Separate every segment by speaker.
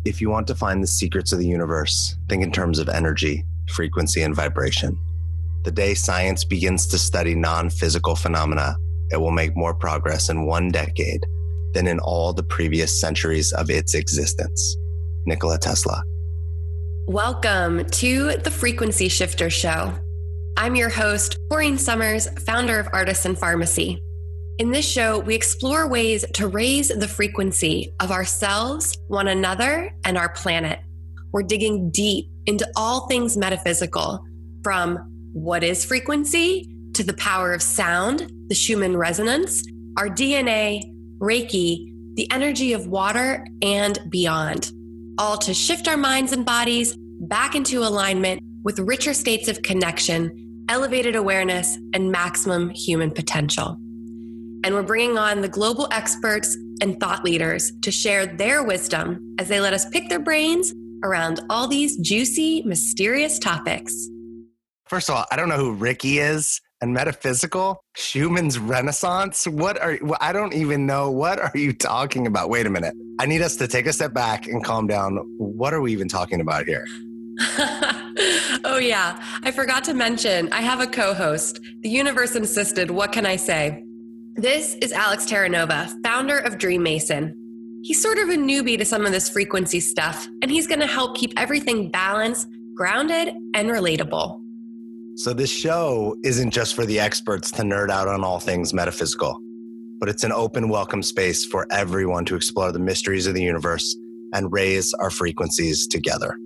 Speaker 1: If you want to find the secrets of the universe, think in terms of energy, frequency, and vibration. The day science begins to study non-physical phenomena, it will make more progress in 1 decade than in all the previous centuries of its existence. Nikola Tesla.
Speaker 2: Welcome to the Frequency Shifter Show. I'm your host, Corinne Summers, founder of Artisan Pharmacy. In this show, we explore ways to raise the frequency of ourselves, one another, and our planet. We're digging deep into all things metaphysical, from what is frequency to the power of sound, the Schumann resonance, our DNA, Reiki, the energy of water, and beyond. All to shift our minds and bodies back into alignment with richer states of connection, elevated awareness, and maximum human potential. And we're bringing on the global experts and thought leaders to share their wisdom as they let us pick their brains around all these juicy, mysterious topics.
Speaker 1: First of all, I don't know who Ricky is. And metaphysical, Schumann's Renaissance. I don't even know. What are you talking about? Wait a minute. I need us to take a step back and calm down. What are we even talking about here?
Speaker 2: Oh yeah, I forgot to mention, I have a co-host. The universe insisted, what can I say? This is Alex Terranova, founder of Dream Mason. He's sort of a newbie to some of this frequency stuff, and he's going to help keep everything balanced, grounded, and relatable.
Speaker 1: So this show isn't just for the experts to nerd out on all things metaphysical, but it's an open, welcome space for everyone to explore the mysteries of the universe and raise our frequencies together.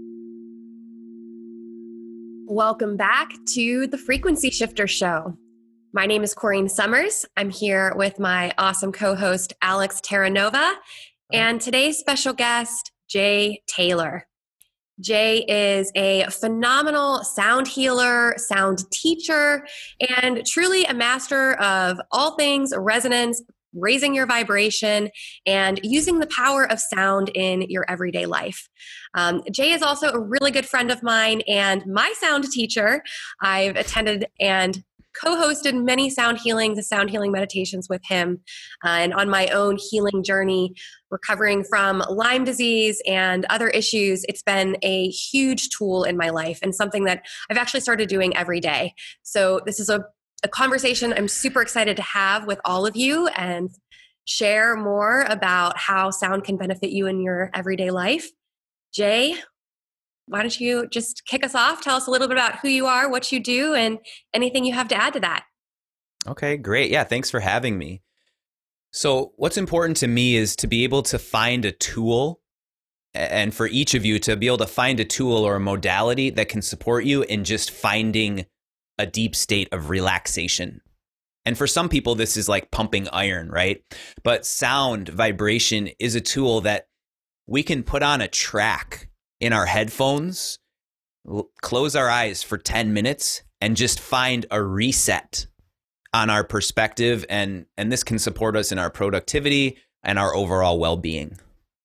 Speaker 2: Welcome back to the Frequency Shifter Show. My name is Corinne Summers. I'm here with my awesome co-host, Alex Terranova, and today's special guest, Jay Taylor. Jay is a phenomenal sound healer, sound teacher, and truly a master of all things resonance, raising your vibration, and using the power of sound in your everyday life. Jay is also a really good friend of mine and my sound teacher. I've attended and co-hosted many sound healing meditations with him, and on my own healing journey, recovering from Lyme disease and other issues, it's been a huge tool in my life and something that I've actually started doing every day. So this is a conversation I'm super excited to have with all of you and share more about how sound can benefit you in your everyday life. Jay, why don't you just kick us off? Tell us a little bit about who you are, what you do, and anything you have to add to that.
Speaker 3: Okay, great. Yeah, thanks for having me. So what's important to me is to be able to find a tool, and for each of you to be able to find a tool or a modality that can support you in just finding a deep state of relaxation. And for some people, this is like pumping iron, right? But sound, vibration is a tool that we can put on a track in our headphones, close our eyes for 10 minutes, and just find a reset on our perspective. And this can support us in our productivity and our overall well-being.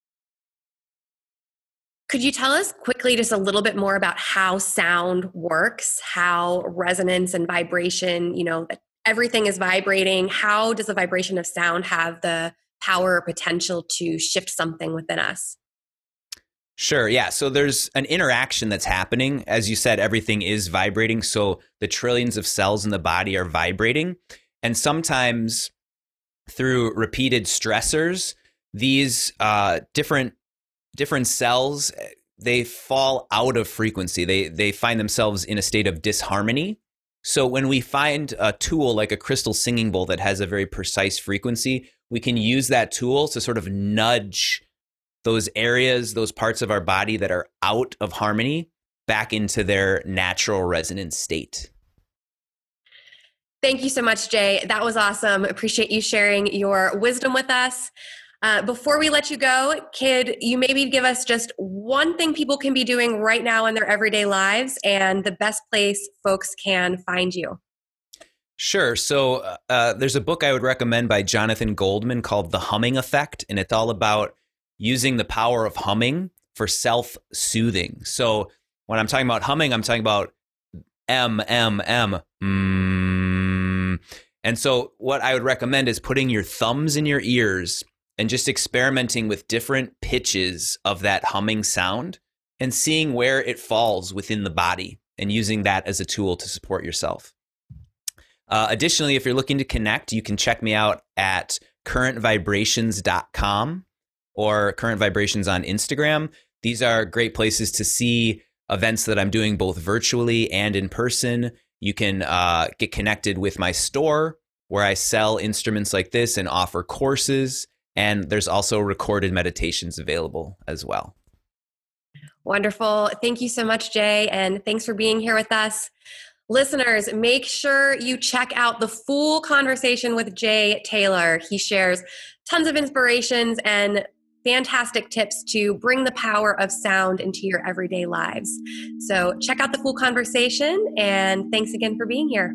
Speaker 2: Could you tell us quickly just a little bit more about how sound works, how resonance and vibration, that everything is vibrating? How does the vibration of sound have the power or potential to shift something within us?
Speaker 3: Sure. Yeah. So there's an interaction that's happening. As you said, everything is vibrating. So the trillions of cells in the body are vibrating. And sometimes through repeated stressors, these different cells, they fall out of frequency. They find themselves in a state of disharmony. So when we find a tool like a crystal singing bowl that has a very precise frequency, we can use that tool to sort of nudge those areas, those parts of our body that are out of harmony back into their natural resonance state.
Speaker 2: Thank you so much, Jay. That was awesome. Appreciate you sharing your wisdom with us. Before we let you go, could you maybe give us just one thing people can be doing right now in their everyday lives and the best place folks can find you?
Speaker 3: Sure. So there's a book I would recommend by Jonathan Goldman called The Humming Effect, and it's all about using the power of humming for self-soothing. So when I'm talking about humming, I'm talking about M, M, M, mm. And so what I would recommend is putting your thumbs in your ears and just experimenting with different pitches of that humming sound and seeing where it falls within the body and using that as a tool to support yourself. Additionally, if you're looking to connect, you can check me out at currentvibrations.com or Current Vibrations on Instagram. These are great places to see events that I'm doing both virtually and in person. You can get connected with my store where I sell instruments like this and offer courses. And there's also recorded meditations available as well.
Speaker 2: Wonderful. Thank you so much, Jay. And thanks for being here with us. Listeners, make sure you check out the full conversation with Jay Taylor. He shares tons of inspirations and fantastic tips to bring the power of sound into your everyday lives. So check out the full conversation, and thanks again for being here.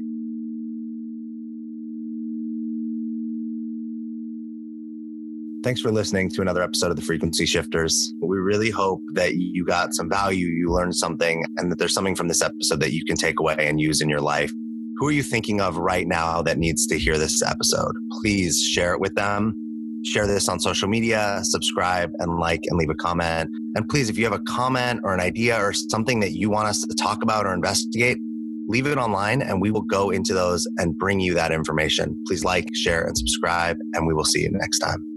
Speaker 1: Thanks for listening to another episode of the Frequency Shifters. We really hope that you got some value, you learned something, and that there's something from this episode that you can take away and use in your life. Who are you thinking of right now that needs to hear this episode? Please share it with them. Share this on social media, subscribe and like and leave a comment. And please, if you have a comment or an idea or something that you want us to talk about or investigate, leave it online and we will go into those and bring you that information. Please like, share, and subscribe, and we will see you next time.